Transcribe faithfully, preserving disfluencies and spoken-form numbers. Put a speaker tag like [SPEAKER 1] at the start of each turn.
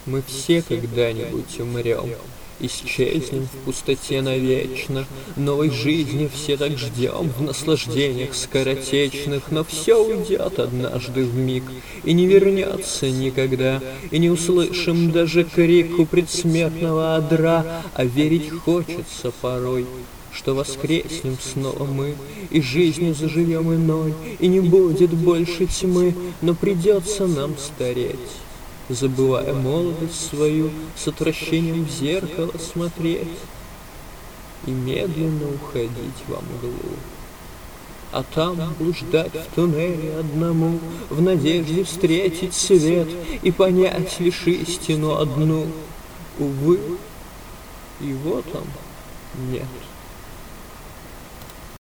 [SPEAKER 1] Мы все когда-нибудь умрем, исчезнем в пустоте навечно. Новой жизни все так ждем в наслаждениях скоротечных, но все уйдет однажды вмиг и не вернется никогда, и не услышим даже крику предсмертного одра, а верить хочется порой, что воскреснем снова мы, и жизнью заживем иной, и не будет больше тьмы, но придется нам стареть, забывая молодость свою, с отвращением в зеркало смотреть и медленно уходить во мглу. А там блуждать в туннеле одному, в надежде встретить свет и понять лишь истину одну. Увы, и вот он, нет.